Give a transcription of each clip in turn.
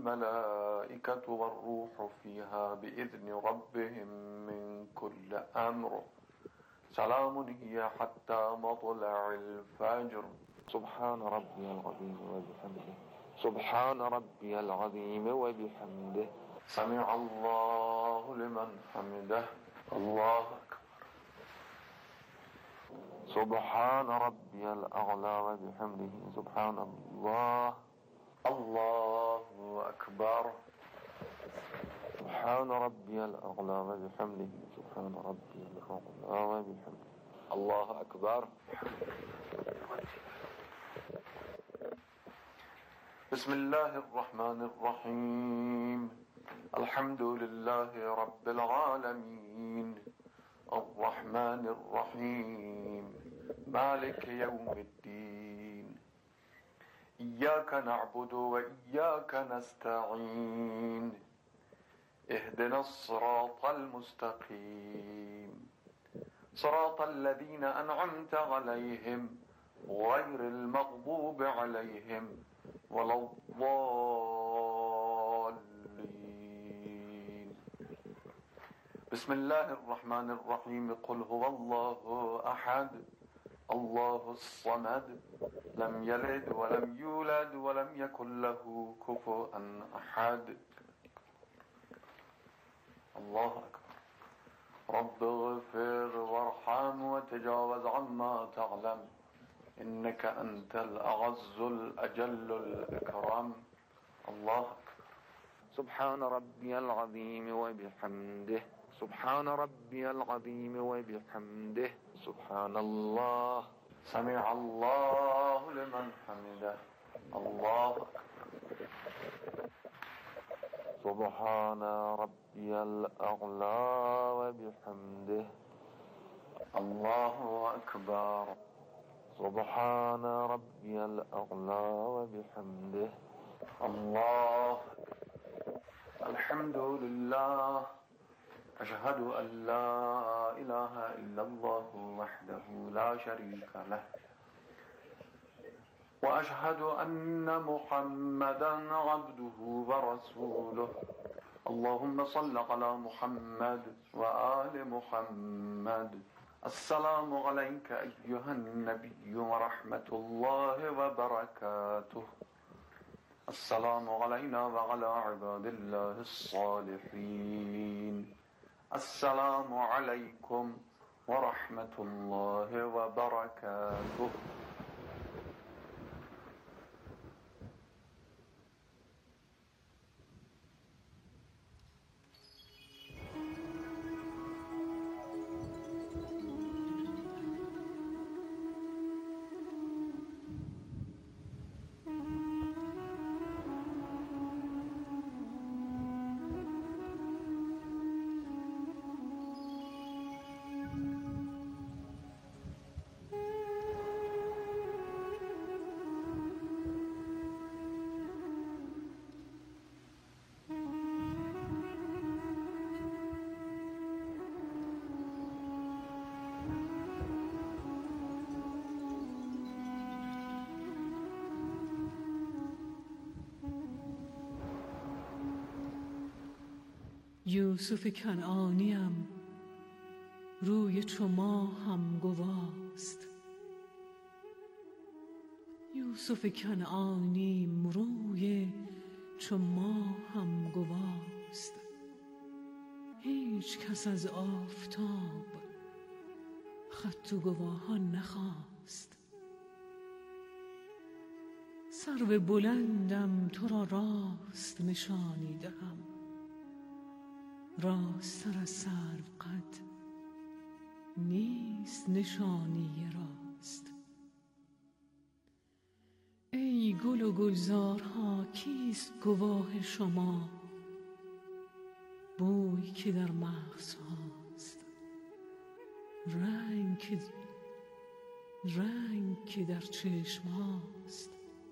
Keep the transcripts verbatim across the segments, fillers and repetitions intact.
الملائكة والروح فيها بإذن ربهم من كل أمر سلام هي حتى مطلع الفجر. سبحان ربي العظيم وبحمده سبحان ربي العظيم وبحمده سمع الله لمن حمده. الله أكبر. سبحان ربي الأعلى وبحمده سبحان الله. الله أكبر. سبحان ربي الأعلى وبحمده سبحان ربي الأعلى وبحمده. الله أكبر. بسم الله الرحمن الرحيم. الحمد لله رب العالمين الرحمن الرحيم مالك يوم الدين إياك نعبد وإياك نستعين اهدنا الصراط المستقيم صراط الذين أنعمت عليهم غير المغضوب عليهم ولا الضالين. بسم الله الرحمن الرحيم. قل هو الله أحد الله الصمد لم يلد ولم يولد ولم يكن له كفوا أحد. الله أكبر. رب اغفر وارحم وتجاوز عما تعلم إنك أنت الأعز الأجل الأكرم. الله أكبر. سبحان ربي العظيم وبحمده سبحان ربي العظيم وبحمده سبحان الله. سمع الله لمن حمده. الله أكبر. سبحان ربي الأعلى وبحمده. الله أكبر. سبحان ربي الأعلى وبحمده. الله. الحمد لله. أشهد أن لا إله إلا الله وحده لا شريك له وأشهد أن محمدا عبده ورسوله. اللهم صل على محمد وآل محمد. السلام عليك أيها النبي ورحمة الله وبركاته. السلام علينا وعلى عباد الله الصالحين. السلام عليكم ورحمة الله وبركاته. یوسف کنعانیم روی چو ماهم گواست. یوسف کنعانیم روی چو ماهم گواست. هیچ کس از آفتاب خط و گواهان نخواست. سرو بلندم تو را راست نشانی دهم، راست‌تر از سرو قد نیست نشانی راست. ای گل و گلزارها کیست گواه شما؟ بوی که در مغزهاست، رنگ که رنگ که در چشم هاست.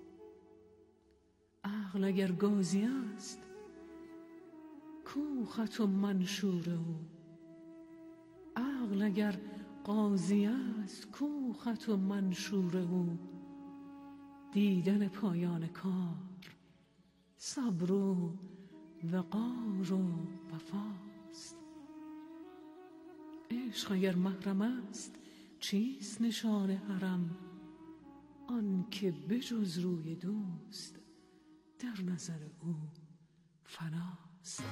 عقل اگر گازی است کو خط و منشور او؟ عقل اگر قاضی است کو خط و منشور او؟ دیدن پایان کار صبر و وقار و وفاست. عشق اگر محرم است چیست نشان حرم؟ آن که بجز روی دوست در نظر او فناست.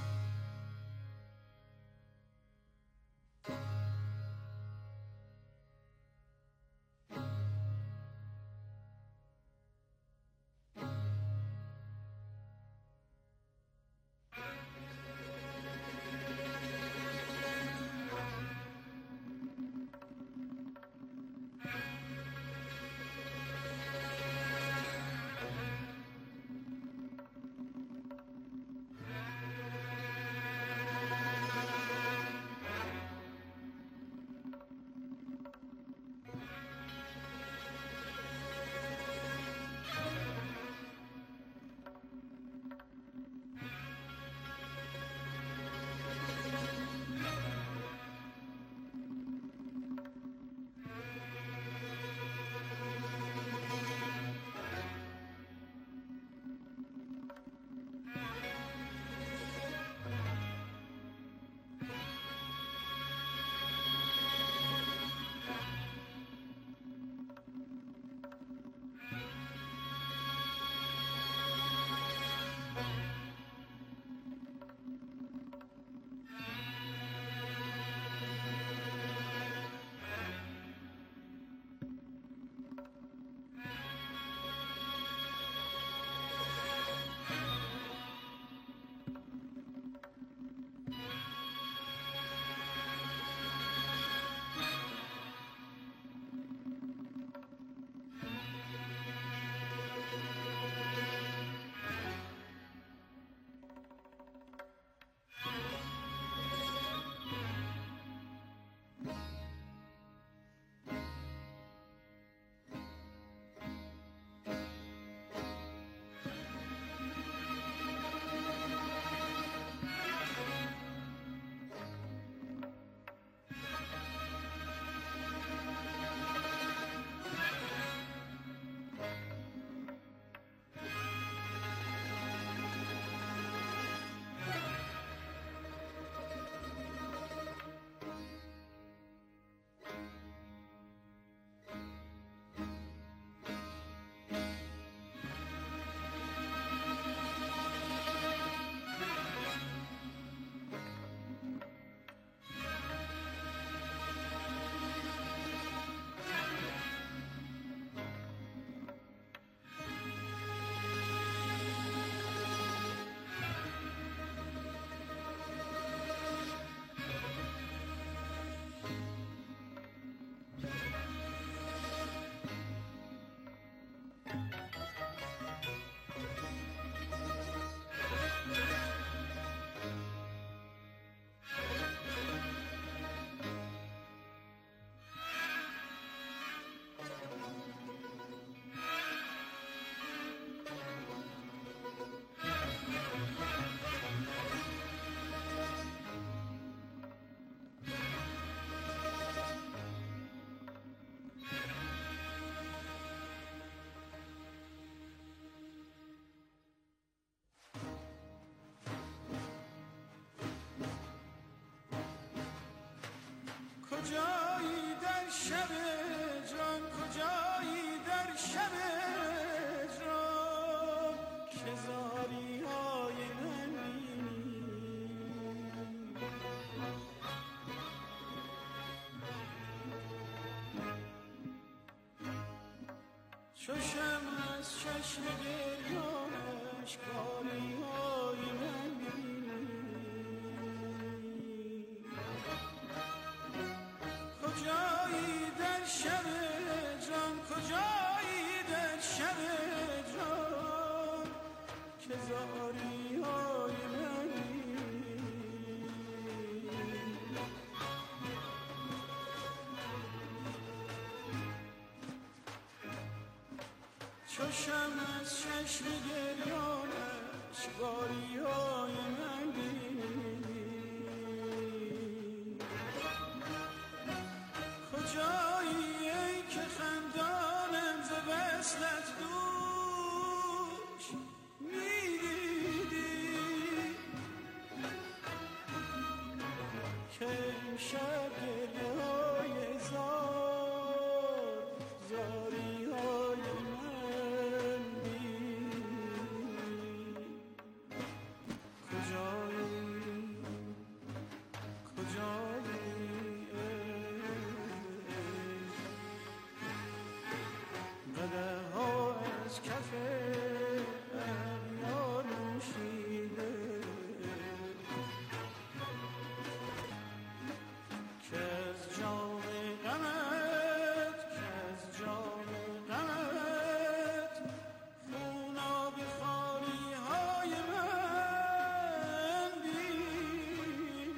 کجایی در شب جان، کجایی در شب جان که زاری های من بینی؟ چو شمع از چشم گریانش کاری های من بینی؟ کجایی در شب جان، کجایی در شب جان که زاری های من بینی؟ چو شمع از چشم گریانش کاری های من بینی؟ کجایی ای که خندانم ز وصلت دوش میدی؟ امشب گریه های زار زاری های من بینی کجایی کجایی قدر ها از کف اغیار نوشیده که از جام غمت که از جام غمت خوناب خالی های من بینی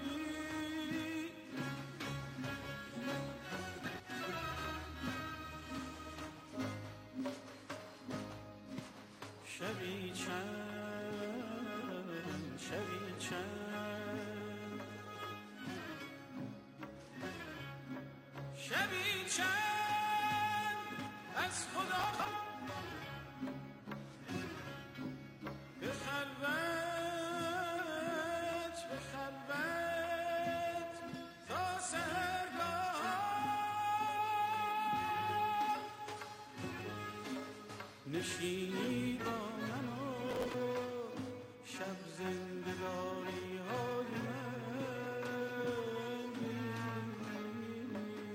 شبی چند شبی چند شبی چند از خدا به خلوت به خلوت تا سحرگاه نشینی با من و شب زندگانی های من بینی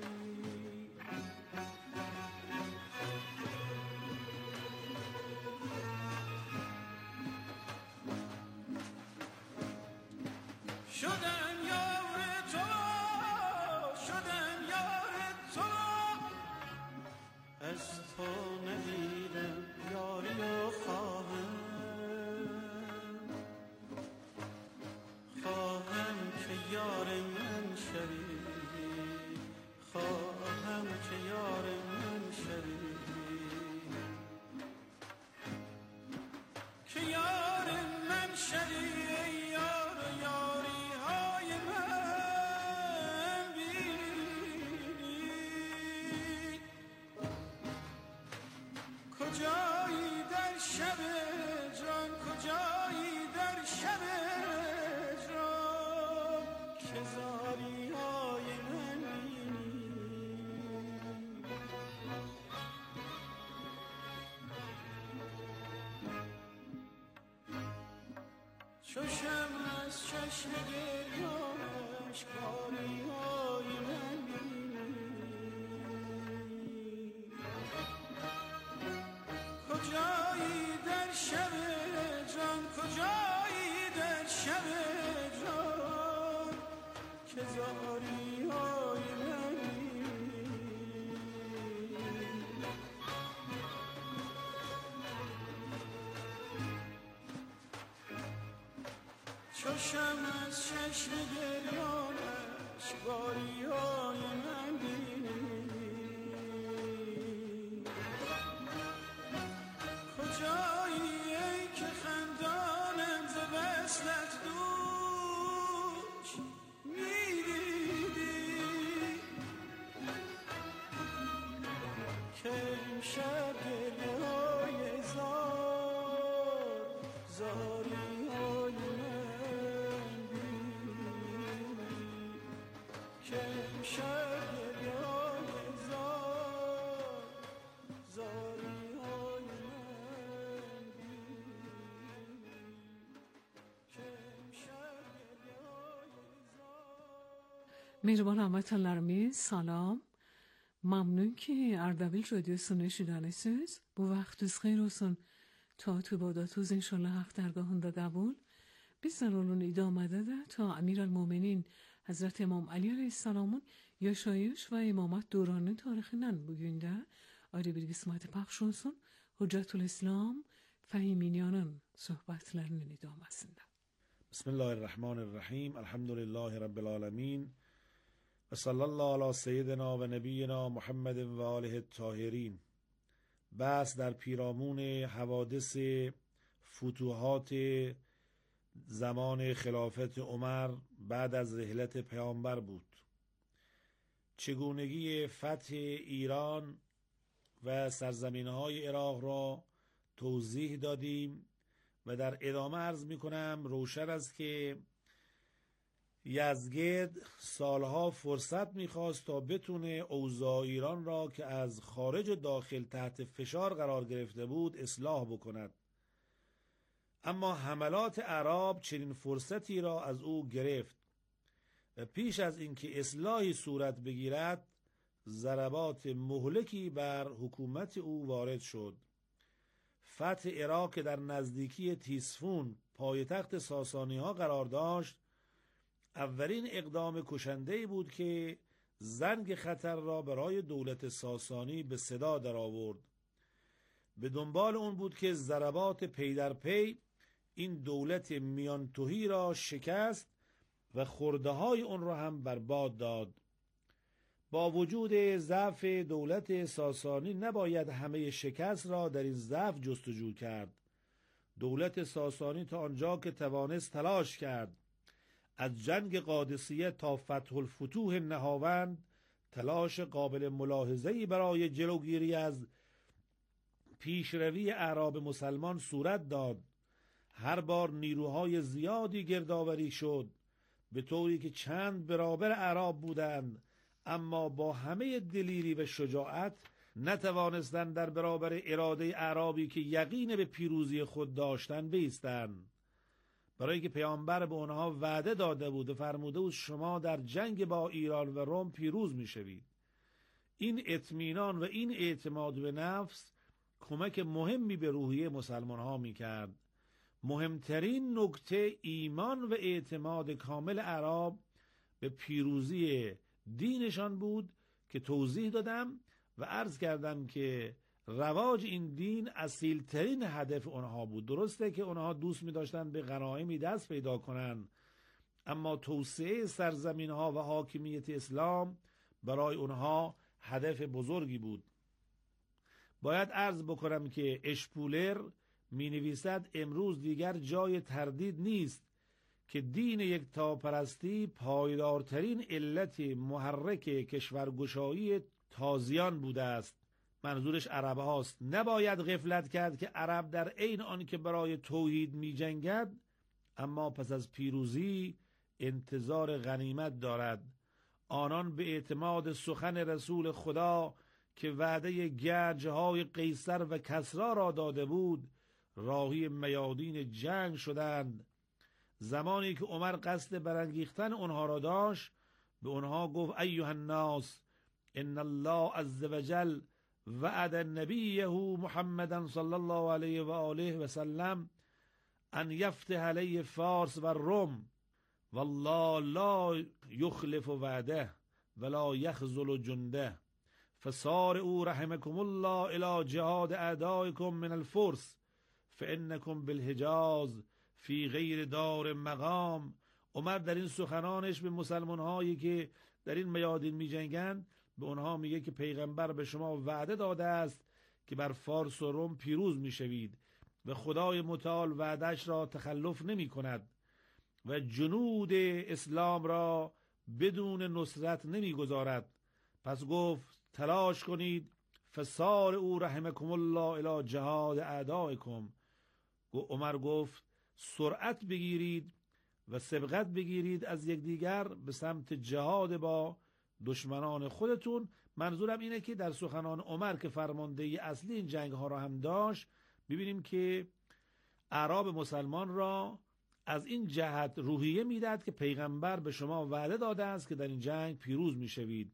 شدم یار تو شدم یار تو از تو ندیدم یاری و خواهم خواهم که یار من شوی خواهم که یار من شوی که یار من شوی ای یار یاری های من بینی کجایی در شب جان کجایی در شب جان که زاری های من بینی چو شمع از چشم گریانش کاری های من بینی کجایی در شب جان کجایی در شب جان که زاری های من بینی چو شمع از چشم گریانش کاری های من بینی کجایی ای که خندانم ز وصلت دوش میدیدی که امشب گریه های زار زاری های من بینی که امشب گریه های زار زاری های من بینی که امشب گریه های زار. Mehriban hammatanlarimiz salom. Mamnunki Ardabil radiosyny eşidanesiz. Bu vaqtınız xeyir olsun. Ta tubadatuz inşallah haq dargahında qabul. Bizden olun idamada da ta Emiralmo'minin Hazreti İmam Ali Aleyhisselam'ın yaşayış ve imamat dövrünün tarihinden bugün de ayrı bir kısmeti paylaş olsun. Hüccetül İslam Fehiminiyan'ın sohbetlerinin idamasında. Bismillahirrahmanirrahim. Elhamdülillahi Rabbil alemin. Ve sallallahu ala seyyidina ve nebiyyina Muhammedin ve alihi tahirin. بحث در پیرامون حوادث فتوحات زمان خلافت عمر بعد از رحلت پیامبر بود. چگونگی فتح ایران و سرزمین‌های عراق را توضیح دادیم و در ادامه عرض می‌کنم روشن است که یزدگرد سالها فرصت میخواست تا بتونه اوضاع ایران را که از خارج و داخل تحت فشار قرار گرفته بود اصلاح بکند، اما حملات عرب چنین فرصتی را از او گرفت و پیش از اینکه اصلاحی صورت بگیرد ضربات مهلکی بر حکومت او وارد شد. فتح عراق که در نزدیکی تیسفون پایتخت ساسانی ها قرار داشت اولین اقدام کشنده‌ای بود که زنگ خطر را برای دولت ساسانی به صدا در آورد. به دنبال اون بود که ضربات پی در پی این دولت میانتوهی را شکست و خرده های اون را هم برباد داد. با وجود ضعف دولت ساسانی نباید همه شکست را در این ضعف جستجو کرد. دولت ساسانی تا آنجا که توانست تلاش کرد. از جنگ قادسیه تا فتح الفتوح نهاوند تلاش قابل ملاحظه‌ای برای جلوگیری از پیشروی اعراب مسلمان صورت داد. هر بار نیروهای زیادی گردآوری شد به طوری که چند برابر اعراب بودند، اما با همه دلیری و شجاعت نتوانستند در برابر اراده اعرابی که یقین به پیروزی خود داشتند بایستند. برای که پیامبر به آنها وعده داده بود و فرموده بود شما در جنگ با ایران و روم پیروز میشوید. این اطمینان و این اعتماد به نفس کمک مهمی به روحیه مسلمان ها میکرد. مهمترین نکته ایمان و اعتماد کامل اعراب به پیروزی دینشان بود که توضیح دادم و عرض کردم که رواج این دین اصیلترین هدف آنها بود. درسته که آنها دوست می داشتن به غنایمی دست پیدا کنند، اما توسعه سرزمین ها و حاکمیت اسلام برای آنها هدف بزرگی بود. باید عرض بکنم که اشپولر می نویسد امروز دیگر جای تردید نیست که دین یکتاپرستی پایدارترین علت محرک کشورگشایی تازیان بوده است. منظورش عرب هاست. نباید غفلت کرد که عرب در عین آن که برای توحید می جنگد اما پس از پیروزی انتظار غنیمت دارد. آنان به اعتماد سخن رسول خدا که وعده گنجهای قیصر و کسرا را داده بود راهی میادین جنگ شدند. زمانی که عمر قصد برانگیختن آنها را داشت به آنها گفت ایها الناس ان الله عز وجل وعد نبیه محمدا صلی الله علیه و آله و سلم ان یفتح علیه فارس و روم والله لا یخلف وعده ولا یخذل جنده فسارعوا رحمكم الله الى جهاد اعدائكم من الفرس فانكم بالحجاز فی غیر دار مقام. عمر در این سخنانش به مسلمان هایی که در این میادین می جنگند به اونها میگه که پیغمبر به شما وعده داده است که بر فارس و روم پیروز می شوید و خدای متعال وعدش را تخلف نمی کند و جنود اسلام را بدون نصرت نمی گذارد. پس گفت تلاش کنید فسارعوا رحمکم الله الی جهاد اعدائکم. عمر گفت سرعت بگیرید و سبقت بگیرید از یکدیگر به سمت جهاد با دشمنان خودتون. منظورم اینه که در سخنان عمر که فرمانده اصلی این جنگ ها را هم داشت ببینیم که اعراب مسلمان را از این جهت روحیه میداد که پیغمبر به شما وعده داده است که در این جنگ پیروز میشوید.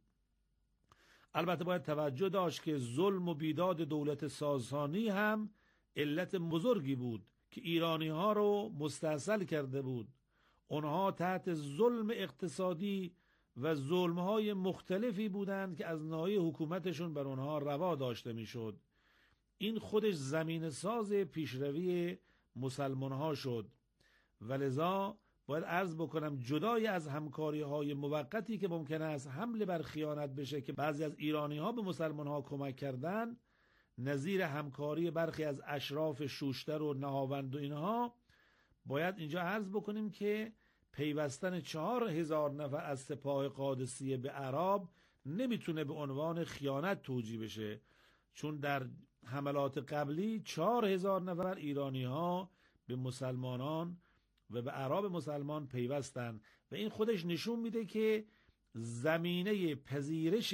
البته باید توجه داشت که ظلم و بیداد دولت ساسانی هم علت بزرگی بود که ایرانی ها رو مستاصل کرده بود. اونها تحت ظلم اقتصادی و ظلم های مختلفی بودند که از ناحیه حکومتشون بر اونها روا داشته میشد. این خودش زمین ساز پیشروی مسلمان ها شد و لذا باید عرض بکنم جدای از همکاری های موقتی که ممکن است حمله بر خیانت بشه که بعضی از ایرانی ها به مسلمان ها کمک کردن، نظیر همکاری برخی از اشراف شوشتر و نهاوند و اینها، باید اینجا عرض بکنیم که پیوستن چهار هزار نفر از سپاه قادسیه به اعراب نمیتونه به عنوان خیانت توجیه بشه، چون در حملات قبلی چهار هزار نفر ایرانی ها به مسلمانان و به اعراب مسلمان پیوستن و این خودش نشون میده که زمینه پذیرش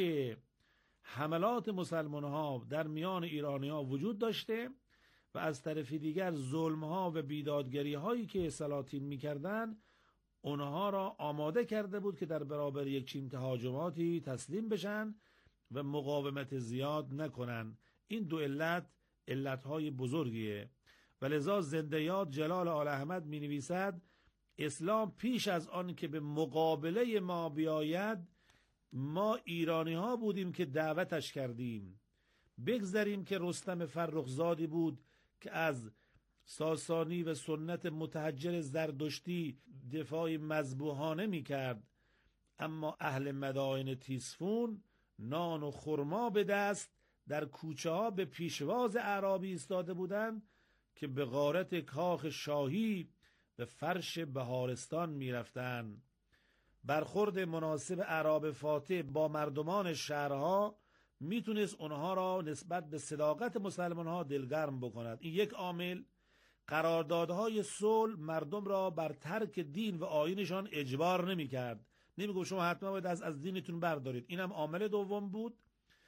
حملات مسلمان ها در میان ایرانی ها وجود داشته و از طرف دیگر ظلم ها و بیدادگری هایی که سلاطین میکردن اونها را آماده کرده بود که در برابر یک چین تهاجماتی تسلیم بشن و مقاومت زیاد نکنن. این دو علت علتهای بزرگیه و لذا زنده یاد جلال آل احمد می نویسد اسلام پیش از آن که به مقابله ما بیاید ما ایرانی ها بودیم که دعوتش کردیم. بگذاریم که رستم فرخزادی بود که از ساسانی و سنت متحجر زردشتی دفاعی مذبوحانه می کرد، اما اهل مدائن تیسفون نان و خرما به دست در کوچه ها به پیشواز اعرابی ایستاده بودند که به غارت کاخ شاهی به فرش بهارستان می رفتن. برخورد مناسب اعراب فاتح با مردمان شهرها می تونست اونها را نسبت به صداقت مسلمان ها دلگرم بکند. این یک عامل. قراردادهای صلح مردم را بر ترک دین و آیینشان اجبار نمی کرد، نمی گفت شما حتما باید از, از دینتون بردارید. اینم عامل دوم بود.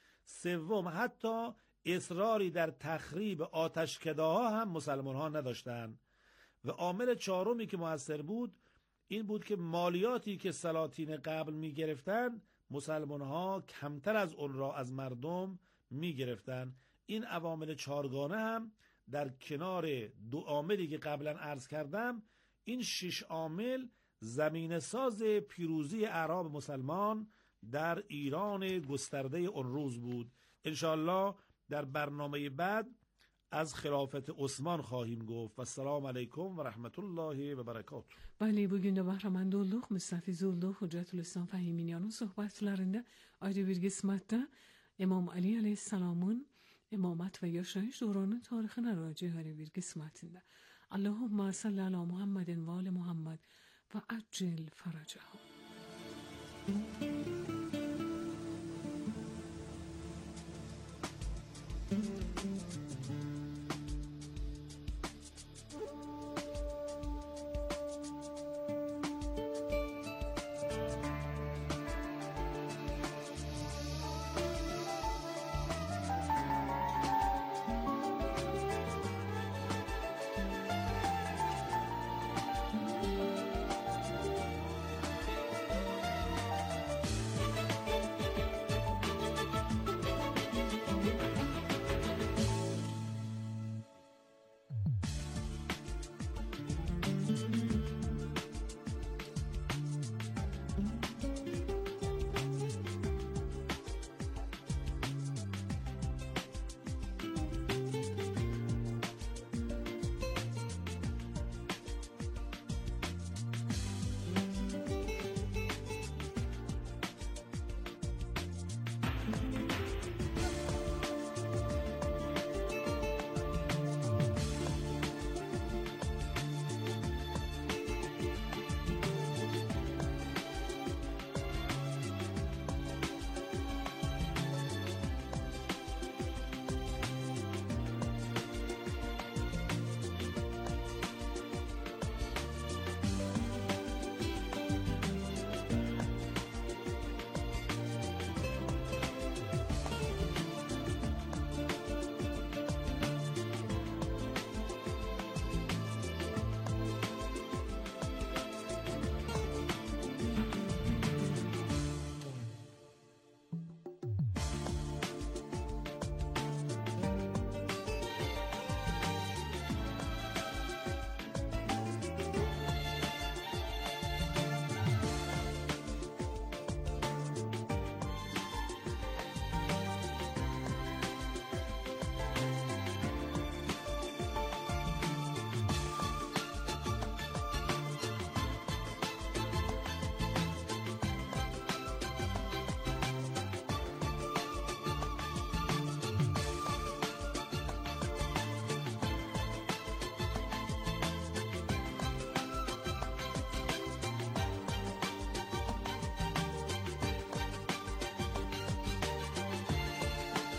سوم، حتی اصراری در تخریب آتشکده‌ها هم مسلمان ها نداشتند. و عامل چهارمی که مؤثر بود این بود که مالیاتی که سلاطین قبل می گرفتن مسلمان ها کمتر از اون را از مردم می گرفتن. این عوامل چهارگانه هم در کنار دو عاملی که قبلا عرض کردم، این شش عامل زمینه ساز پیروزی اعراب مسلمان در ایران گسترده اون روز بود. انشاءالله در برنامه بعد از خلافت عثمان خواهیم گفت. و السلام علیکم و رحمت الله و برکاته. Bəli, bugün də Bahraman olduq. Müstəfiz olduq. Hüccətül-İslam Fəhiminiyanın söhbətlərində ayrı bir qismətdə İmam Ali əleyhissalamın imamət və yaşayış dövrünün tarixinə raciə bir qismətində. Allahumma salli ala Muhammedin və ali Muhammed və accil faracahum.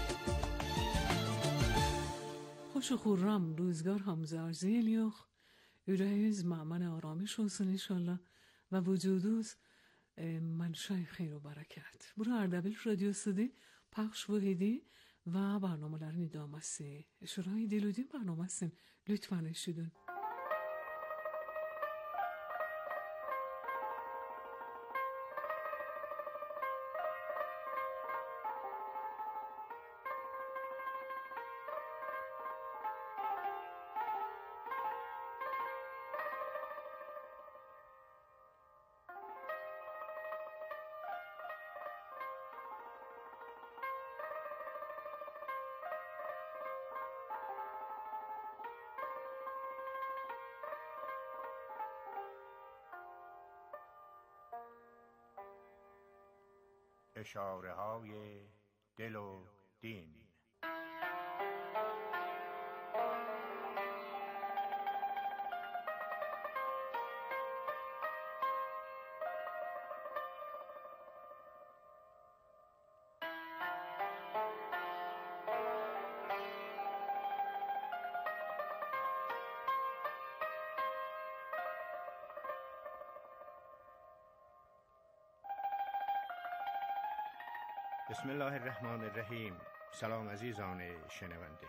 خوش و خورم روزگار همزار زیلیوخ Yüreğiniz maman aramış olsun inşallah ve vücudunuz منشأ خیر و برکت. برو اردبیل رادیو صدی پخش وحیدی و برنامه لرنی دامسته شورای دلودین برنامه سن لطفا اشیدون. اشاره های دل و دین. بسم الله الرحمن الرحیم. سلام عزیزان شنونده.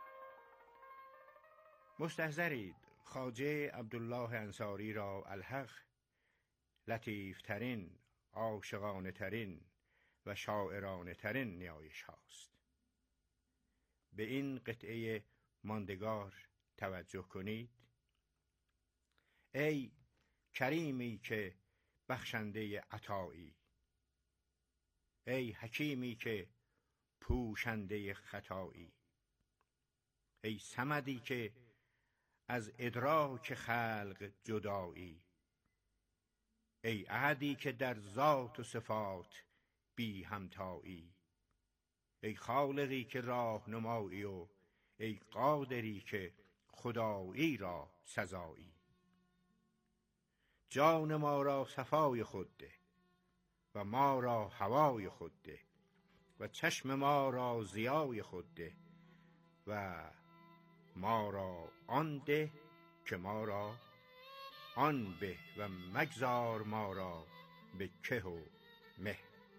مستحضرید خواجه عبدالله انصاری را الحق لطیف ترین، عاشقانه ترین و شاعرانه ترین نیایش هاست. به این قطعه ماندگار توجه کنید. ای کریمی که بخشنده عطایی، ای حکیمی که پوشنده خطایی، ای صمدی که از ادراک خلق جدایی، ای احدی که در ذات و صفات بی همتایی، ای خالقی که راهنمایی و ای قادری که خدایی را سزایی. جان ما را صفای خود ده و ما را هوای خود ده و چشم ما را ضیای خود ده و ما را آن ده که ما را آن به و مگذار ما را به که و مه.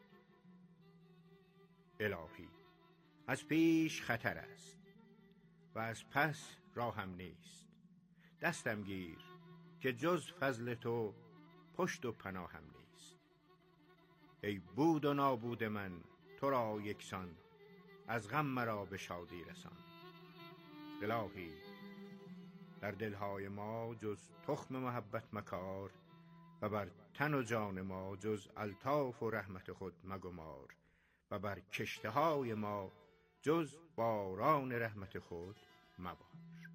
الهی از پیش خطر است و از پس راهم نیست. دستم گیر که جز فضل تو پشت و پناهم نیست. ای بود و نابود من تو را یکسان، از غم مرا به شادی رسان. الهی در دلهای ما جز تخم محبت مکار و بر تن و جان ما جز الطاف و رحمت خود مگمار و بر کشته های ما جز باران رحمت خود مبار.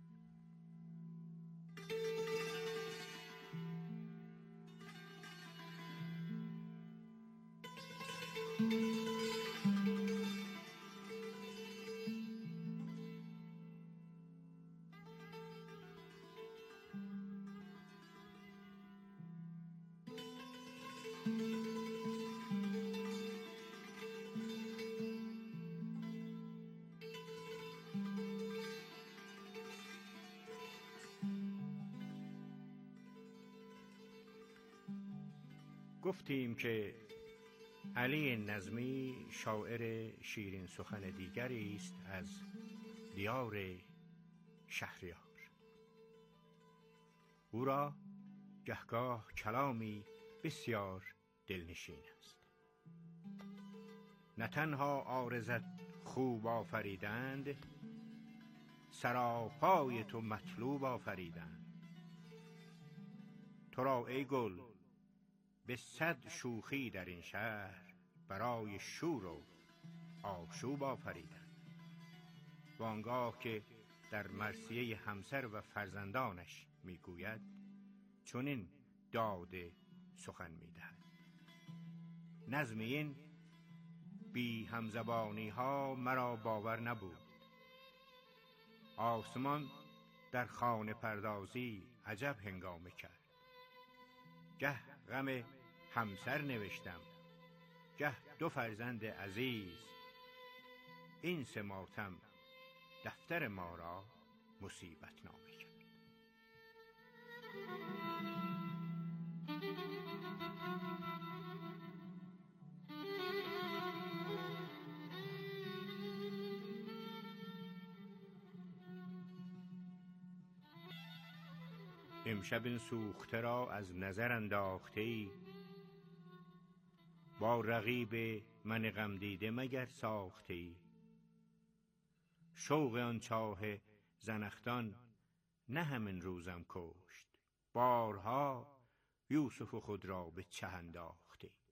گفتیم که علی نظمی شاعر شیرین سخن دیگری است از دیار شهریار. او را گهگاه کلامی بسیار دلنشین است. نه تنها عارضت خوب آفریدند، سراپای تو مطلوب آفریدند. تو را ای گل به صد شوخی در این شهر، برای شور و آشوب آفریدند. وانگاه که در مرثیه همسر و فرزندانش میگوید چنین داد سخن میدهد: نظم این بی همزبانی ها مرا باور نبود. آسمان در خانه پردازی عجب هنگامه کرد. گه غم همسر نوشتم، گه دو فرزند عزیز. این سه ماتم دفتر ما را مصیبت نامه کرد. امشب این سوخته را از نظر انداخته ای؟ با رقیب من غم دیده مگر ساخته ای؟ شوق آن چاه زنخدان نه همین روزم کشت، بارها یوسف خود را به چه انداخته ای؟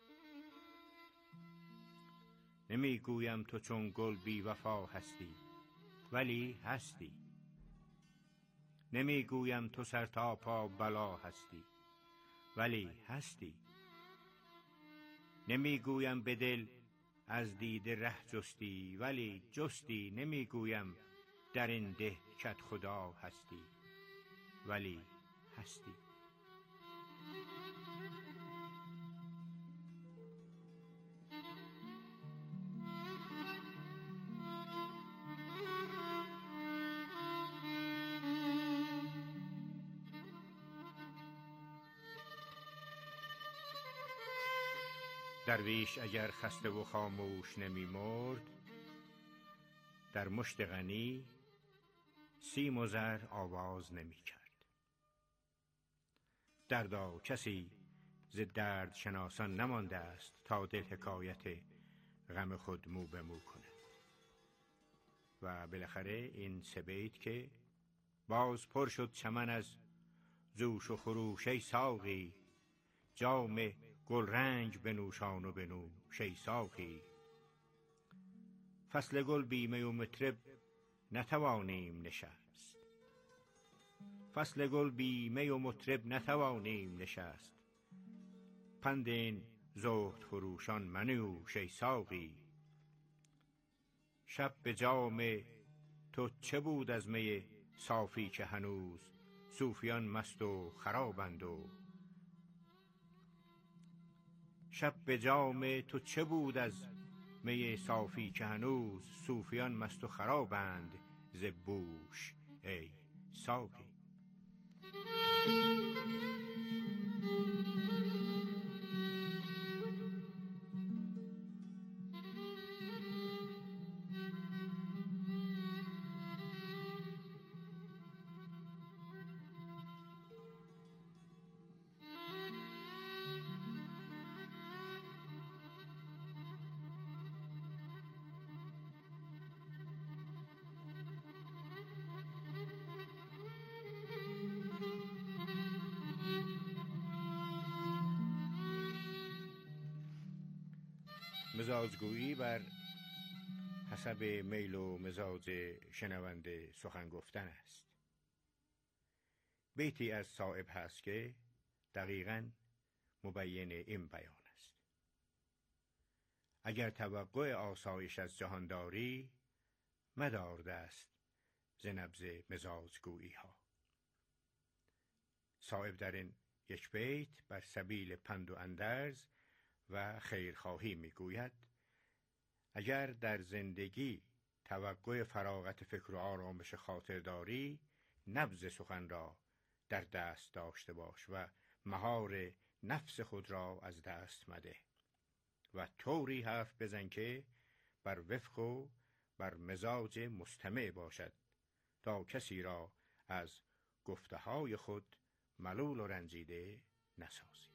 نمی گویم تو چون گل بی وفا هستی، ولی هستی. نمی گویم تو سر تا پا بلا هستی، ولی هستی. نمی گویم به دل از دیده ره جستی، ولی جستی. نمی گویم در این ده کت خدا هستی، ولی هستی. درویش اگر خسته و خاموش نمی مرد، در مشت غنی سیم و زر آواز نمی کرد. دردا کسی ز درد شناسان نمانده است، تا دل حکایت غم خود مو به مو کند. و بالاخره این سه بیت که باز پر شد چمن از جوش و خروش، ای ساقی جام گل رنگ بنوشان و بنوش ای ساقی. فصل گل بی می و مطرب نتوانیم نشست، فصل گل بی می و مطرب نتوانیم نشست. پند این زهد فروشان منوش ای ساقی. شب به جام تو چه بود از می صافی که هنوز صوفیان مست و خرابند و شب به جام تو چه بود از می صافی که هنوز صوفیان مست و خرابند ز بوش ای ساقی. مزاجگویی بر حسب میل و مزاج شنونده سخن گفتن است. بیتی از صائب هست که دقیقاً مبین این بیان است: اگر توقع آسایش از جهان داری، مدار دست ز نبض مزاجگویی ها. صائب در این یک بیت بر سبیل پند و اندرز و خیرخواهی میگوید اگر در زندگی توقع فراغت فکر و آرامش خاطر داری، نبض سخن را در دست داشته باش و مهار نفس خود را از دست مده و طوری حرف بزن که بر وفق و بر مزاج مستمع باشد، تا کسی را از گفته‌های خود ملول و رنجیده نسازی.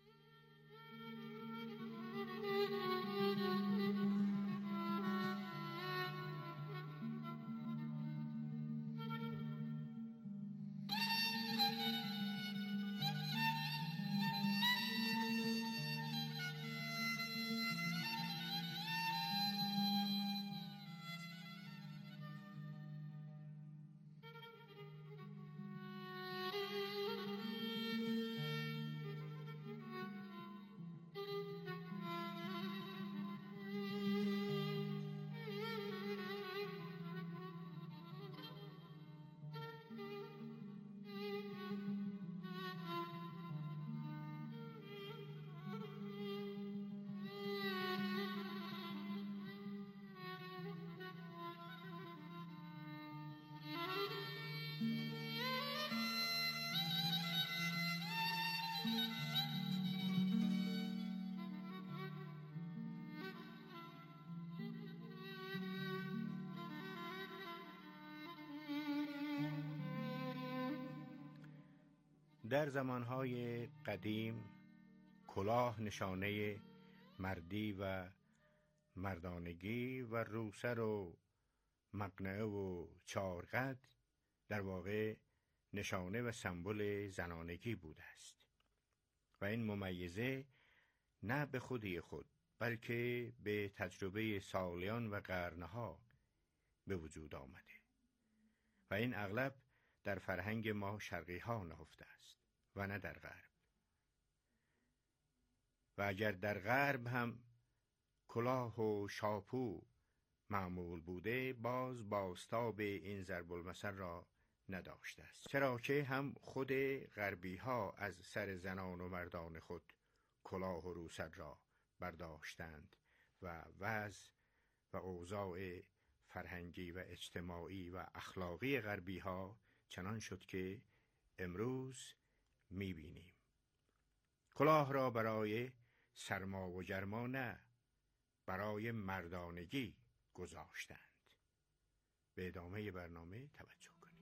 در زمانهای قدیم کلاه نشانه مردی و مردانگی و روسر و مقنعه و چارقد در واقع نشانه و سمبل زنانگی بوده است و این ممیزه نه به خودی خود بلکه به تجربه سالیان و قرنها به وجود آمده و این اغلب در فرهنگ ما شرقی ها نهفته است و نه در غرب. و اگر در غرب هم کلاه و شاپو معمول بوده، باز بازتاب این ضرب المثل را نداشته است، چرا که هم خود غربی ها از سر زنان و مردان خود کلاه و روسر را برداشتند و وضع و اوضاع فرهنگی و اجتماعی و اخلاقی غربی ها چنان شد که امروز می‌بینیم. کلاه را برای سرما و گرما نه، برای مردانگی گذاشتند. به ادامه برنامه توجه کنید.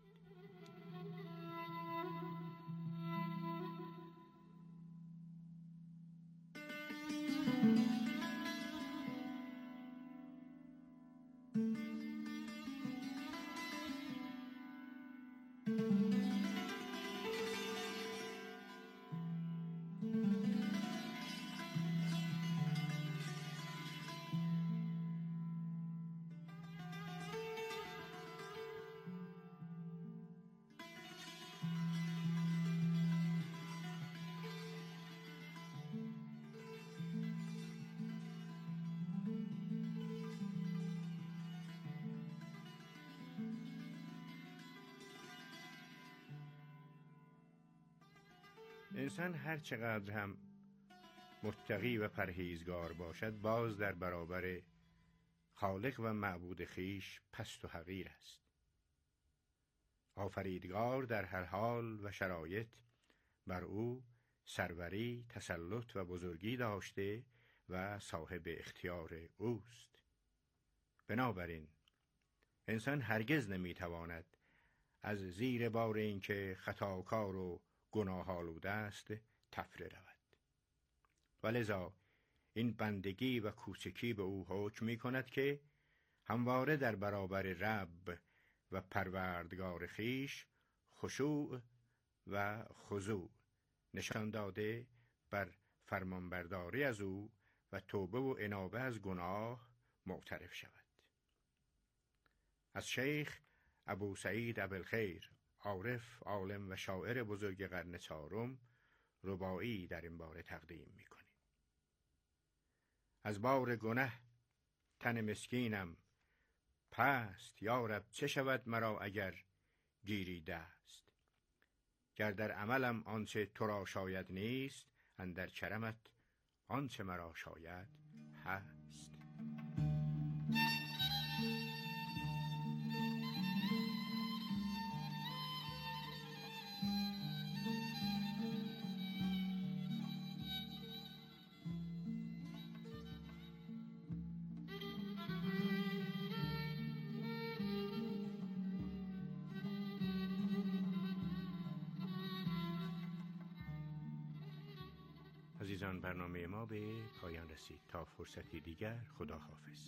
انسان هر چقدر هم متقی و پرهیزگار باشد، باز در برابر خالق و معبود خیش پست و حقیر است. آفریدگار در هر حال و شرایط بر او سروری، تسلط و بزرگی داشته و صاحب اختیار اوست. بنابراین انسان هرگز نمیتواند از زیر بار اینکه خطاکار و گناه آلوده است تفره رود. ولذا این بندگی و کوچکی به او حکم می کند که همواره در برابر رب و پروردگار خیش خشوع و خضوع نشان داده بر فرمانبرداری از او و توبه و انابه از گناه معترف شود. از شیخ ابو سعید ابوالخیر، عارف، عالم و شاعر بزرگ قرن چهارم، رباعی در این باره تقدیم می‌کنیم. از بار گنه تن مسکینم پست، یا رب چه شود مرا اگر گیری دست. گر در عملم آنچه تو را شاید نیست، اندر کرمت آنچه مرا شاید هست. عزیزان، برنامه ما به پایان رسید. تا فرصتی دیگر، خدا حافظ.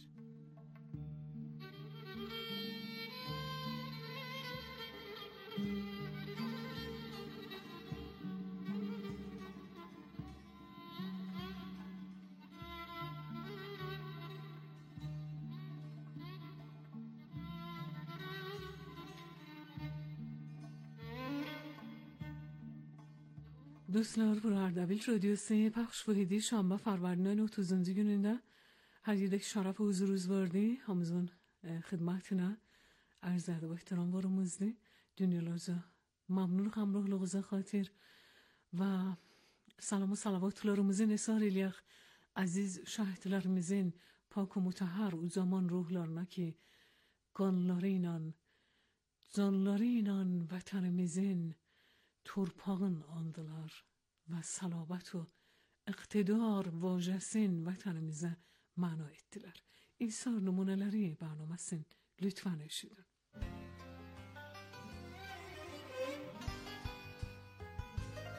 Dostlar, bu Ardabil Radyosu پخش فهیدی şamba فروردین otuzuncu gününde her yedek şaraf huzuruz vardı. Hamızın خدمتنا عرض ادب و احترام varımızdı. Dünyalarca mamnun hamrohlığınıza خاطر و سلام و salavatlarımızın esarıyla aziz şahitlerimizin pak و mutahhar o zaman ruhlarına ki qanlarıyla canlarıyla vətənimizin torpağın andılar ve salavat و اقتدار واجسین وطنimize معنا ettiler. İsar numuneleri برنامه‌سین lütfen eşidin.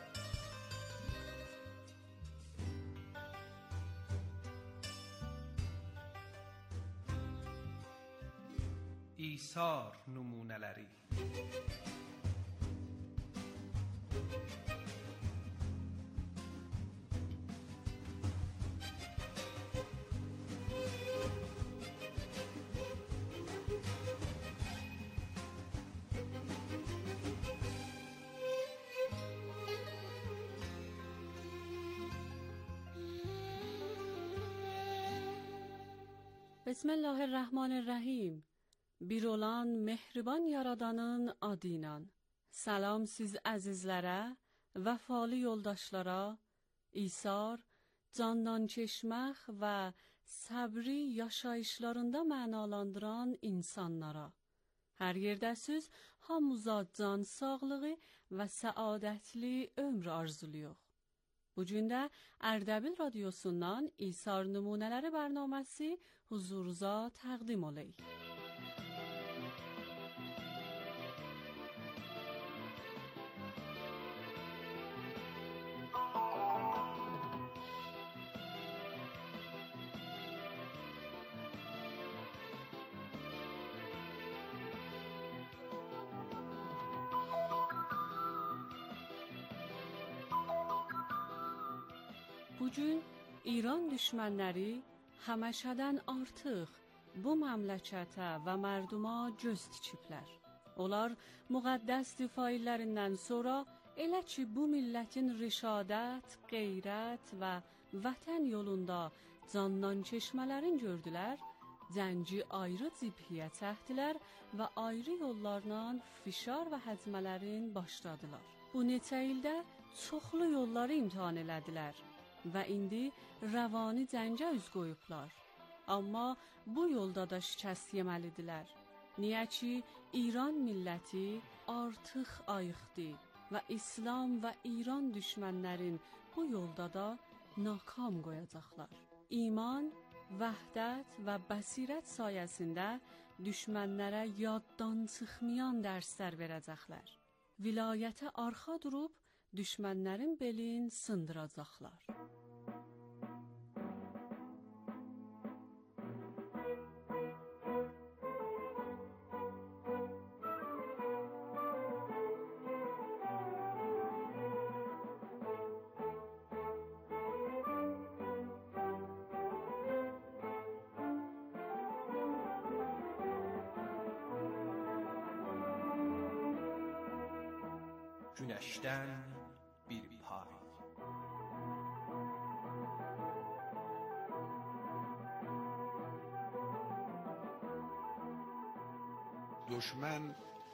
İsar numuneleri. بسم الله الرحمن الرحیم. Bir olan mehriban yaradanın adıyla. Salam siz əzizlərə, vəfalı yoldaşlara, İsar, candan çeşmək və səbri yaşayışlarında mənalandıran insanlara. Hər yerdəsiz, hamıza can sağlığı və səadətli ömr arzuluyuq. Bu gün də Ərdəbil radiosundan İsar nümunələri bərnaməsi huzurunuza təqdim oleyik. Bugün İran düşmənləri həməşədən artıq bu məmləkətə və mərduma göz tikiblər. Onlar müqəddəs difaillərindən sonra elə ki bu millətin rişadət, qeyrət və vətən yolunda candan çeşmələrin gördülər, cəngi ayrı cibhiyə çəkdilər və ayrı yollarla fişar və həcmələrin başladılar. Bu neçə ildə çoxlu yolları imtihan elədilər və indi rəvani cəngə üz qoyublar. Amma bu yolda da şikəst yeməlidilər. Niyə ki, İran milləti artıq ayıqdır və İslam və İran düşmənlərin bu yolda da nakam qoyacaqlar. İman, vəhdət və bəsirət sayəsində düşmənlərə yaddan çıxmayan dərslər verəcəklər. Vilayətə arxa durub, düşmənlərin belin sındıracaqlar. Güneşten bir pay. دشمن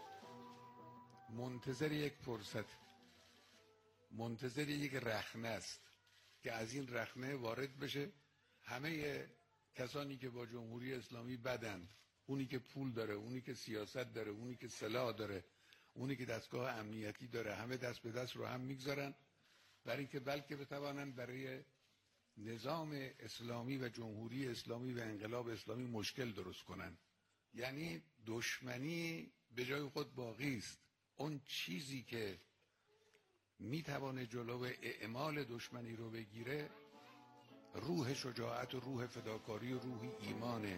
منتظر یک فرصت، منتظر یک رخنه است که از این رخنه وارد بشه. همه کسانی که با جمهوری اسلامی بدند، اونی که پول داره، اونی که سیاست داره، اونی که سلاح داره، اونی که دستگاه امنیتی داره، همه دست به دست رو هم میگذارن برای اینکه بلکه بتوانن برای نظام اسلامی و جمهوری اسلامی و انقلاب اسلامی مشکل درست کنن. یعنی دشمنی به جای خود باقی است. اون چیزی که میتوانه جلو اعمال دشمنی رو بگیره روح شجاعت و روح فداکاری و روح ایمانه.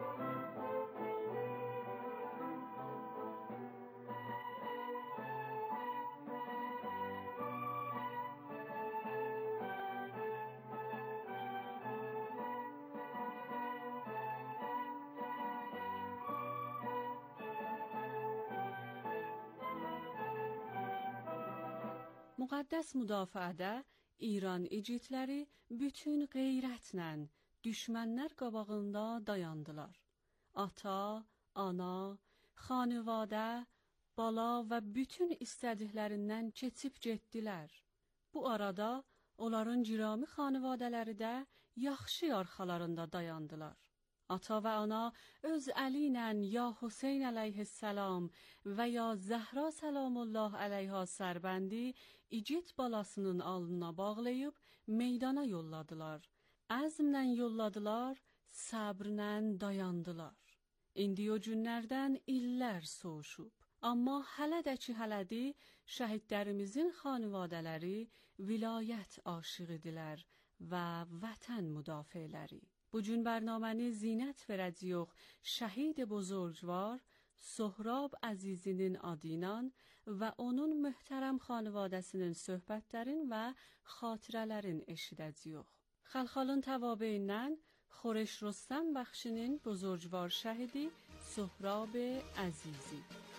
Müqəddəs müdafiədə İran igidləri bütün qeyrətlə düşmənlər qabağında dayandılar. Ata, ana, xanıvadə, bala və bütün istədiklərindən keçib getdilər. Bu arada onların cirami xanıvadələri də yaxşı arxalarında dayandılar. Ata və ana öz əli ilə ya Hüseyn əleyhissalam və ya Zəhra salamullah əleyha sərbəndi igid balasının alnına bağlayıb meydana yolladılar. Əzmlə yolladılar, səbrlə dayandılar. İndi o günlərdən illər soğuşub. Amma hələ də ki hələdir, şəhidlərimizin xanıvadələri vilayət aşıqıdilər və vətən müdafiələri. Bu gün برنامه زینت verəcəyik şəhid buzurgvar Sohrab Əzizinin adı ilə və onun möhtərəm xanivadəsinin söhbətlərin və xatirələrin eşidəcəyik. Xalxalın təvabeyindən Xoreş Rüstəm bəxşinin buzurgvar şəhidi Sohrab Əzizi.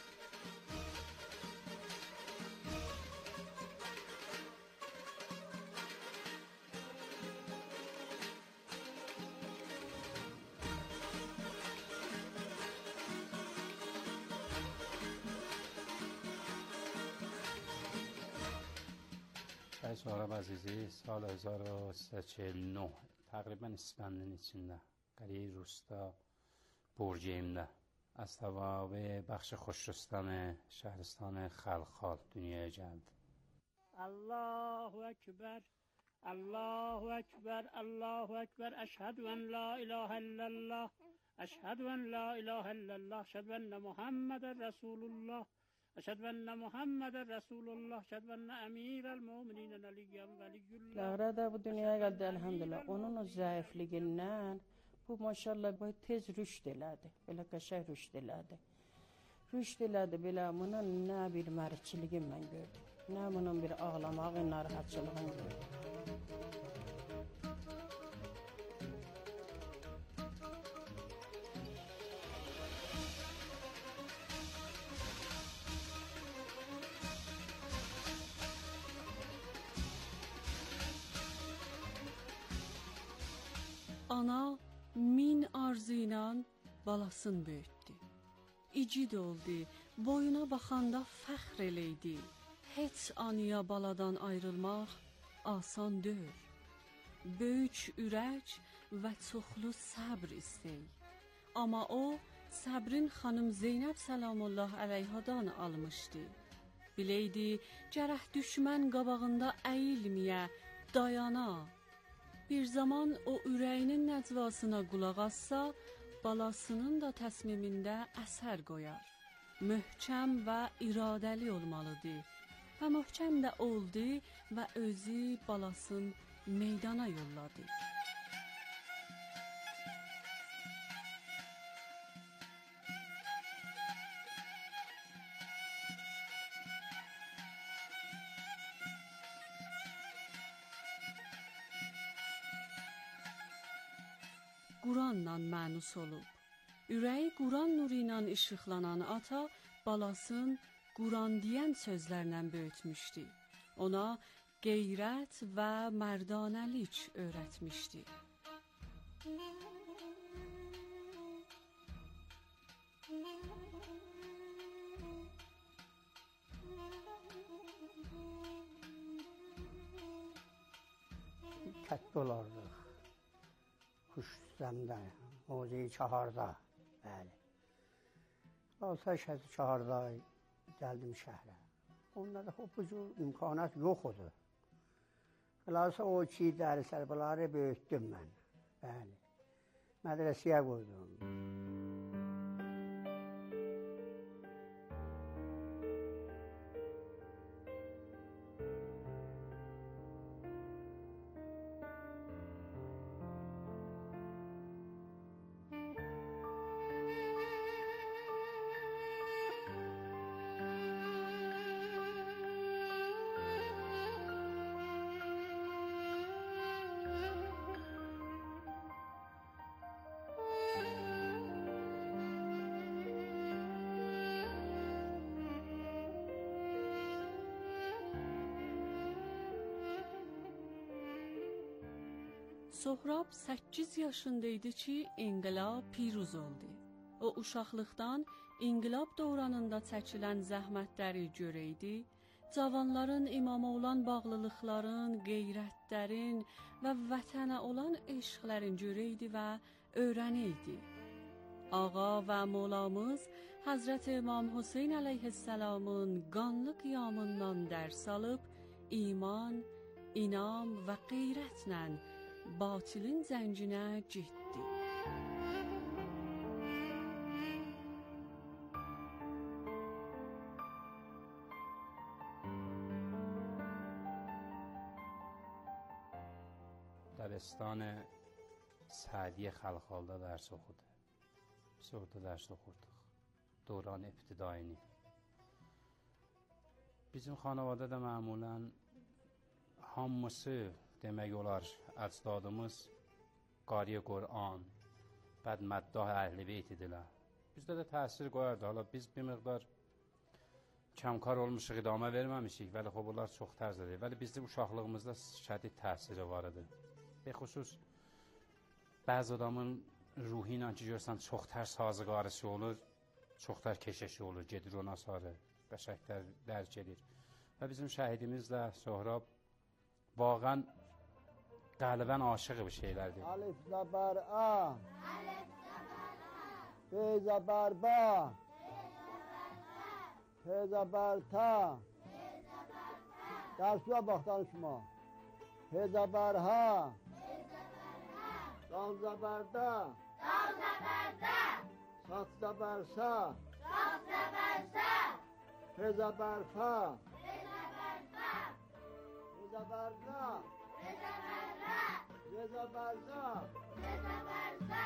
شهید سهراب عزیزی سال هزار و سیصد و چهل و نه تقریبا اسفندین içində قریه روستا برجیمده از توابع بخش خوشرستان شهرستان خلخال دنیای geldi. الله اکبر الله اکبر الله اکبر اشهد ان لا اله الا الله اشهد ان لا اله الا الله اشهد ان محمد رسول الله اشهد ان محمد رسول الله اشهد ان امیر المؤمنین علی ولی الله. Lara bu dünyaya geldi elhamdülillah. Onun o zayıflığından bu maşallah bu tez rüşd elədi. Belə qəşəng rüşd elədi. Rüşd elədi belə bunun nə bir mərçiliyi mən gördüm. Nə bunun bir ağlamağı, narahatçılığını gördüm. Ana min arzu ilə balasını böyütdü. İcid oldu, boyuna baxanda fəxr eləydi. Heç anıya baladan ayrılmaq asan deyil. Böyük ürək və çoxlu səbr istəyir. Amma o, səbrin xanım Zeynəb Səlamullah əleyhadan almışdı. Biləydi, gərək düşmən qabağında əyilməyə, dayana. Bir zaman o ürəyinin nəcvasına qulaq assa, balasının da təsmimində əsər qoyar. Möhkəm və iradəli olmalıdır və möhkəm də oldu və özü balasını meydana yolladı. Quranla mənus olub. Ürəyi Quran nuru ilə işıqlanan ata balasını Quran deyən sözlərlə böyütmüşdü. Ona qeyrət və mərdanəlik öyrətmişdi. Kətdə olardıq. Kuşsuzəmdə, Moziyi Çaharda, bəli. Alsa şəhəsi Çaharda gəldim şəhərə. Onlarda bu cür imkanat yox idi. Xülasə o ki, dərsəlbələri böyütdüm mən, bəli. Mədrəsiyə qoydum. Sohrab səkkiz yaşındaydı ki, inqilab piruz oldu. O uşaqlıqdan inqilab dövranında çəkilən zəhmətləri görəydi, cavanların imama olan bağlılıqların, qeyrətlərin və vətənə olan eşqlərin görəydi və öyrənəydi. Ağa və molamız Həzrət İmam Hüseyn əleyhissalamın qanlı qiyamından dərs alıb, iman, inam və qeyrətlə batilin zəncinə getdi. دبستان سعدی خلخالda dərs oxudu. Biz orada dərs oxurduq. dövran ibtidaini. Bizim xanavada da məmulən hamısı demək olar əcdadımız qari Qur'an, bədməddah əhl-i beyt idilər. Bizdə də təsir qoyardı. Hala biz bir miqdar kəmkar olmuşuq, idamə verməmişik, vəli xub onlar çox tərzədir. Vəli bizdə uşaqlığımızda şədid təsiri var idi. Bexüsus bəzi adamın ruhi ilə ki, görsən, çox tər sazı qarısı olur, çox tər keşəşi olur, gedir ona sarı, qəşəklər dərk edir. Və bizim şəhidimiz də Sohrab vaqən qəlbən aşığı bir şeylərdir. Alif zəbər A, B zəbər B, T zəbər T, dərsuya bax, danışma. H zəbər H, Dal zəbər D, Sat zəbər S, F zəbər F, G zəbər Z, Z zəbər Z,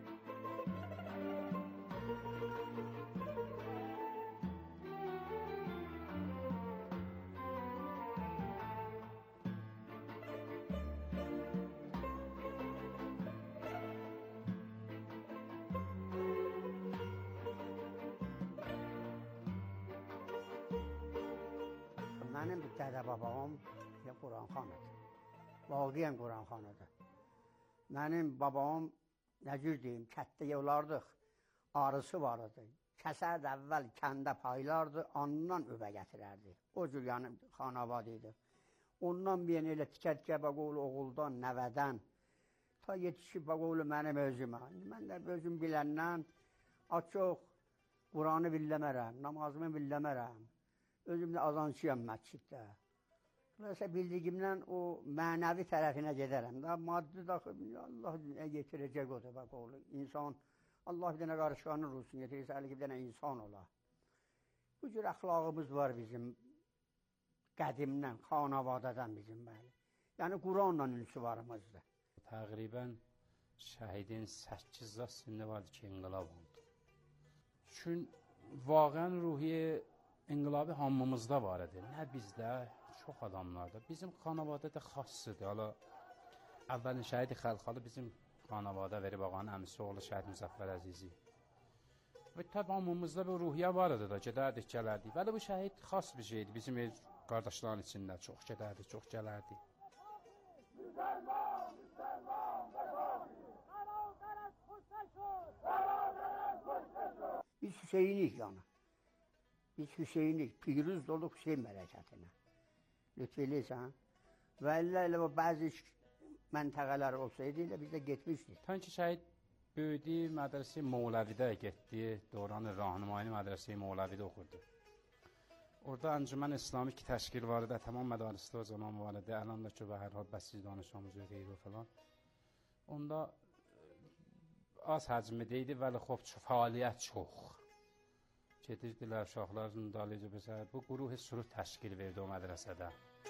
Mənim bir dədə babam Quranxanadır. Vaqiyən Quranxanadır. Mənim babam, nə cür deyim, kətdə yollardıq, arısı var idi. Kəsərdi əvvəl kəndə paylardı, ondan övə gətirərdi. O cür yəni xanavad idi. Ondan bir elə tikət-tikə bəqoğlu oğuldan, nəvədən, ta yetişib bəqoğlu mənim özümə. Mən də özüm biləndən, çox Quranı billəmərəm, namazımı billəmərəm. Özümdə azancıyam məsciddə. Dolayısıyla bildiyimdən o mənəvi tərəfinə gedərəm. Da maddi daxil, Allah nə getirəcək o da bax oğlu. İnsan, Allah bir dənə qarışqanın ruhsunu getirirsə, əli bir dənə insan ola. Bu cür əxlaqımız var bizim qədimdən, xanavadadan bizim bəli. Yəni Quranla ünsivarımızdır. Təqribən şəhidin səkkiz yaşında vardı ki, inqilab oldu. Çün vaqən ruhiyyə İnqilabı hamımızda var idi. Nə bizdə, çox adamlarda. Bizim xanavada da xassıdır. Hala, əvvəlin şəhidi Xəlxalı bizim xanavada verib ağanın əmisi oğlu şəhid Müzəffər Əzizi. Və təbi hamımızda bir ruhiyyə var idi da, gedərdik, gələrdik. Vəli bu şəhid xas bir şeydir. Bizim ev qardaşların içində çox gedərdik, çox gələrdik. Biz Hüseynik yani. Biz Hüseynik, Piruz doluq Hüseyin mələkətinə. Lütf eləyirsən. Və elə elə bəzi məntəqələr olsaydı, elə biz də getmişdik. Tən ki, şəhid böyüdü, mədrəsə Moğləvidə getdi, Dövran Rahnumayini mədrəsə Moğləvidə oxurdu. Orada Əncümən İslami ki təşkil var idi, tamam mədarisdə o zaman var idi, ələn də ki, və hər hal bəsiz danışmamız və qeyri falan. Onda az həcmdə idi, vəli xop, fəaliyyət çox. Gedirdilər uşaqların dalıcı bəsər. Bu quruh surut təşkil verdi o mədrəsədə.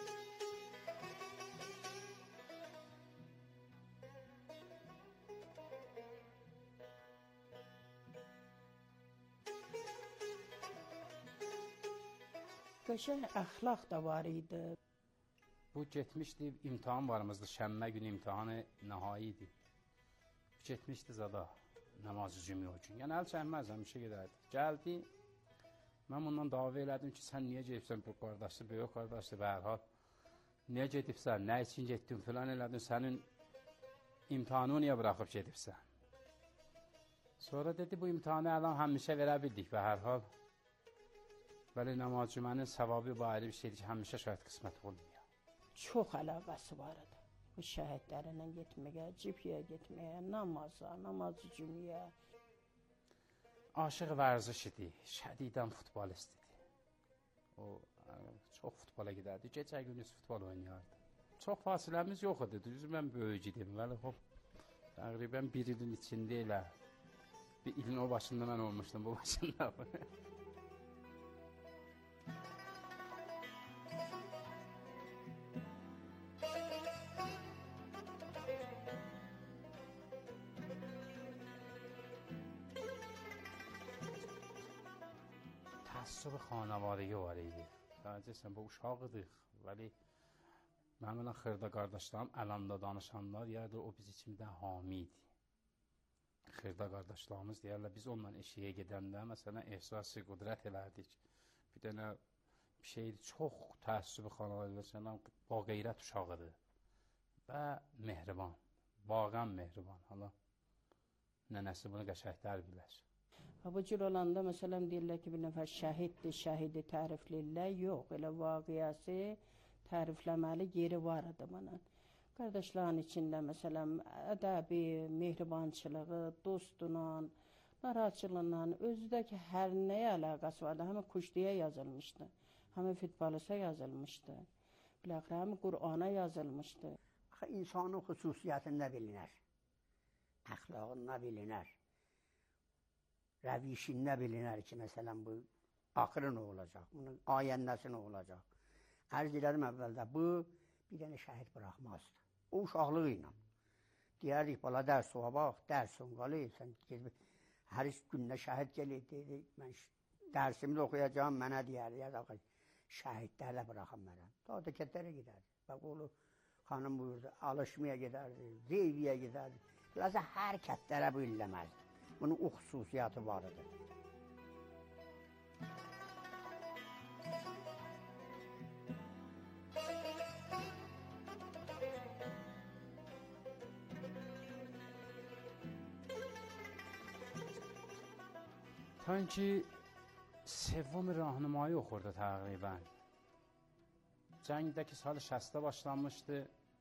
Qəşəng əxlaq da var idi. Bu getmişdi, imtahan varımızdı, şəmmə günü imtahanı nəhai idi. Getmişdi zada namazı cümlə o gün. Yəni əl çəkməz, həmişə gedərdi. Gəldi. Mən ondan dava elədim ki, sən niyə gedibsən bu qardaşlı, böyük qardaşlı və hərhal? Niyə gedibsən, nə üçün getdin, filan elədin, sənin imtihanı niyə bıraxıb gedibsən? Sonra dedi, bu imtihanı əlan həmişə verə bildik və hərhal. Bəli, namaz cümənin səvabı bu ayrı bir şeydir ki, həmişə şəhid qismət olmuyor. Çox əlaqəsi var idi. Bu şəhidlərindən getməyə, cipiyə getməyə, namaza, namazı cümləyə. Aşıq vərziş idi, şədidən futbolist idi. O, çox futbola gedərdi, gecə gündüz futbol oynayardı. Çox fasiləmiz yox idi, düzü mən böyük idim, vəli xop, təqribən bir ilin içində elə, bir ilin o başında mən olmuşdum, bu başında. تعصب خانوادگی var idi. Sadəcə bu uşağıdıq, vəli mənim xırda qardaşlarım ələmdə danışanlar yerdə o biz içimdə hami idi. Xırda qardaşlarımız deyərlər, biz onunla eşiyə gedəndə, məsələn, ehsası qüdrət elərdik. Bir dənə bir şeydir, çox təəssübü xanavadələrdən ba qeyrət uşağıdır və mehriban, vaqən mehriban. Hala, nənəsi bunu qəşəklər bilər. Bu cür olanda, məsələn, deyirlər ki, bir nəfər şəhiddir, şəhidi tərifləyirlər. Yox, elə vaqiyyəsi tərifləməli yeri var adamının. Qardaşların içində, məsələn, ədəbi, mehribançılığı, dostla, narahatçılığla, özüdəki hər nəyə əlaqəsi vardı. Həmə kuşdiyə yazılmışdı, həmə futbolisa yazılmışdı, biləxirə həmə Qur'ana yazılmışdı. Axı, insanın xüsusiyyətində bilinər, əxlaqında bilinər, rəvişində bilinər ki, məsələn, bu axırı nə olacaq, bunun ayəndəsi nə olacaq. Ərz elədim əvvəldə, bu bir dənə şəhid buraxmazdı. O uşaqlığı ilə. Deyərdik, bala dərs oğa bax, dərs onqalı, sən hər gündə şəhid gəlir, deyir, mən dərsimi də oxuyacağım, mənə deyərdi, ya da şəhidlərlə buraxam mənə. Daha da kətlərə gedərdi. Bax, oğlu xanım buyurdu, alışmaya gedərdi, zeyviyə gedərdi. Lazı hər kətlərə bu illəməzdi. Bunun o xüsusiyyəti var idi. تا اینکه سوم راهنمایی oxurdu təqribən. Cəngdəki salı şəstə başlanmışdı.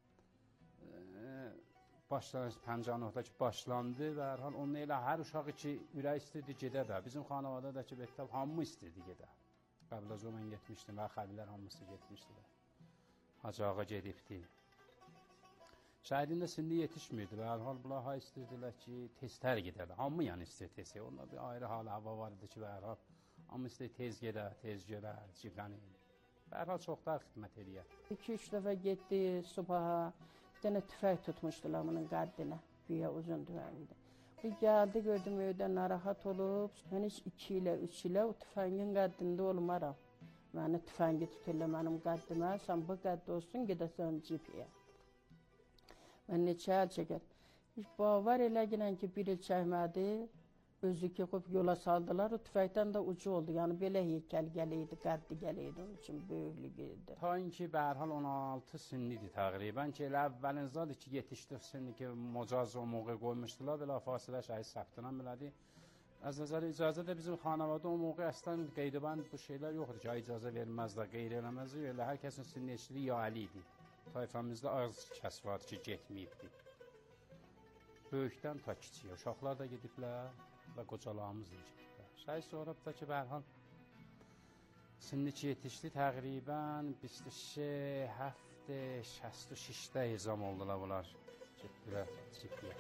Başlanış پنجاه و نه ki başlandı və hər hal onun elə hər uşağı ki ürək istəyirdi gedə də. Bizim xanavada da ki bətəb hamı istəyirdi gedə. Qəbl az o mən getmişdim və xəlilər hamısı getmişdilər. Hacıağa gedibdi. Şəhidin də sinni yetişmirdi və hər hal bunlar istəyirdilər ki teztər gedədə. Hamı yəni istəyir tezə. Onda bir ayrı hal hava var idi ki və hər hal hamı istəyir tez gedə, tez görə, cifrəni. Və hər hal çoxlar xidmət eləyər. iki üç dəfə getdi subaha. Bir dənə tüfək tutmuşdular bunun qəddinə, büyüyə uzun tüfəngdir. Bu gəldi, gördüm evdə narahat olub, mən heç iki ilə, üç ilə o tüfəngin qəddində olmaram. Məni tüfəngi tuturlar mənim qəddimə, sən bu qəddə olsun, gedəsən cipiyə. Mən neçə əl çəkər. Heç bavar eləginən ki, bir il çəkmədi, özü ki, qıb yola saldılar, o tüfəkdən də ucu oldu. Yəni, belə heykəl gələydi, qəddi gələydi, onun üçün böyüklük idi. Ta inki bərhal on altı sinnidir təqribən ki, elə əvvəlinizdadır ki, yetişdir sinni ki, mocaz o moqə qoymuşdular, belə fasilə şəhid səbtindən belədir. Az nəzəri icazə də bizim xanavada o moqə əslən qeydibənd bu şeylər yoxdur ki, icazə verməzlər, qeyri eləməzlər, elə hər kəsin sinni eşitliyi yali idi. Tayfəmizdə az kəs vardı ki, getməyibdir. Böyükdən ta kiçiyə, uşaqlar da gediblər və qocalarımız da gediblər. Şəhid sonra da ki, bərhal sinni ki yetişdi təqribən بیست و سه هفته شصت و شش hezam oldular bunlar. Getdilər cipiyə.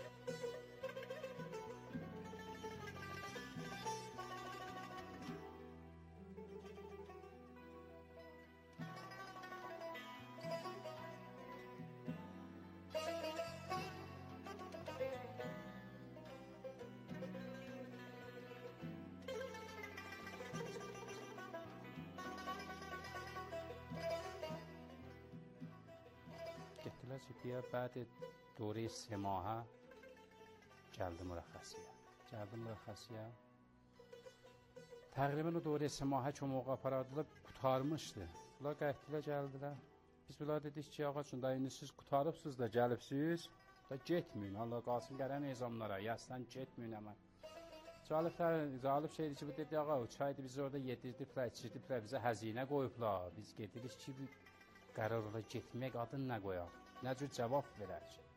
گتیلا چیپیا بعد دوره سه ماهه geldi مرخصیه geldi مرخصیه تقریبا o دوره سه ماهه که موقع aparadılar qurtarmışdı. Bunlar qətdilə gəldilər. Biz bunlar dedik ki, ağaçın da indi siz qurtarıbsınız da gəlibsiniz. Da getməyin. Allah qalsın gələn nizamlara. Yasdan getməyin həmən. Caliblər, calib şeydir ki, bu dedi ağa, o çaydı bizi orada yedirdiblər, içirdiblər, bizə həzinə qoyublar. Biz gedirik ki, qərar ola getmək adın nə qoyaq? Nə cür cavab verər ki?